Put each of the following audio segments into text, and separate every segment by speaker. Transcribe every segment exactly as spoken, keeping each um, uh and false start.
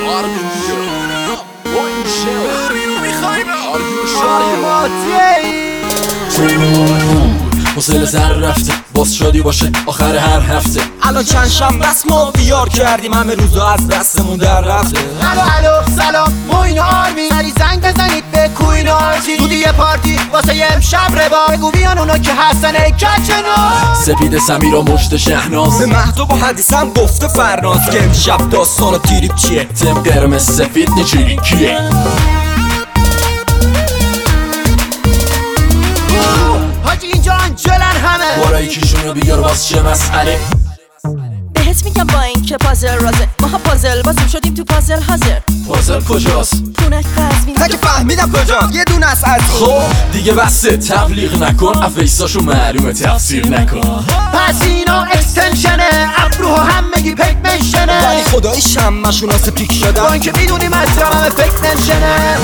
Speaker 1: حوصله سر رفته باز شادی باشه آخر هر هفته.
Speaker 2: الان چند شب بس ما بیار کردیم همه روزا از دستمون در رفته.
Speaker 3: الو الو سلام موین آرمی سری زنگ بزنید به کوین آرتی دودی یه پارتی واسه یه امشب ربا بگو بیان اونا که هستن ای کچنا.
Speaker 1: سپید سمیر و مجد شهناز
Speaker 2: به مهدو با حدیثم گفته فرناز که امشب داستان و تیریب چیه.
Speaker 1: تم قرمز سفید نچیری کیه.
Speaker 3: حاجی اینجا انجلن همه
Speaker 1: برای کیشونو بیار باز چه مسئله.
Speaker 4: بهت میگم با این که پازل رازه ماها پازل بازم شدیم تو پازل حاضر.
Speaker 1: پازل کجاست؟
Speaker 4: خونه قزوین.
Speaker 2: تا که فهمیدم کجا یه دونه از از
Speaker 1: خب دیگه بسته تبلیغ نکن افیساشو معلومه تفسیر نکن.
Speaker 3: پس اینا اکستنشنه ابروها همگی پیک منشنه
Speaker 2: ولی خدایی شمشون آسه پیک شدن
Speaker 3: با اینکه میدونیم از جامعه فکر منشنه.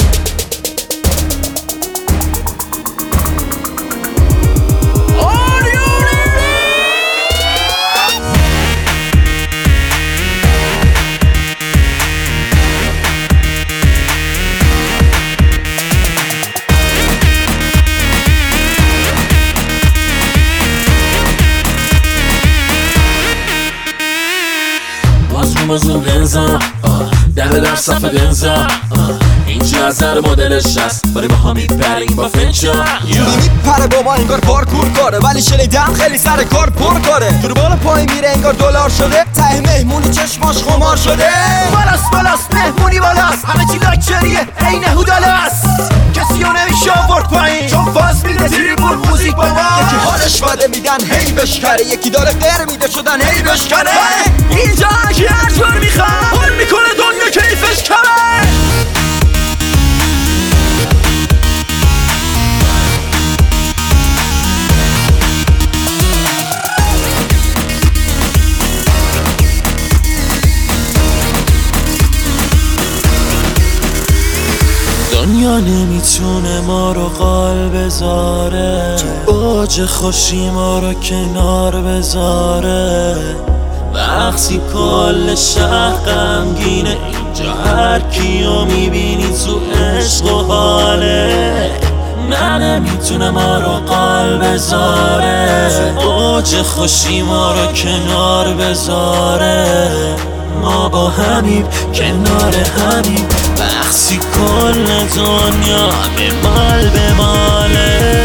Speaker 1: مزون بنزا دهه در صف دنزا اینجا از هر مدلش هست ولی با ها میپریم با فنچا.
Speaker 2: جوری میپره با ما انگار پارکور کاره ولی شنیدم خیلی سر کار پر کاره. جور بالا پای میره انگار دلار شده ته مهمونی چشماش خمار شده.
Speaker 3: بالاست بالاست مهمونی بالاست همه چی لاکچریه عین هودالاست کسی رو نمیشه آورد پایین چون فاز میده تریبون موزیک با ما.
Speaker 2: یکی حالش بده میدن هی بشکره یکی داره غیر میده شدن هی بشکره.
Speaker 3: اینجا که هر جور میخواد حال میکنه دنیا کیفش کمه.
Speaker 5: دنیا نمیتونه ما رو قال بذاره اوج خوشی ما رو کنار بذاره. وقتی کل شهر غمگینه اینجا هر کیو میبینی تو عشق و حاله. نه نمیتونه ما رو قال بذاره اوج خوشی ما رو کنار بذاره. ما با همیم کنار همیم وقتی کل دنیا به مال به ماله.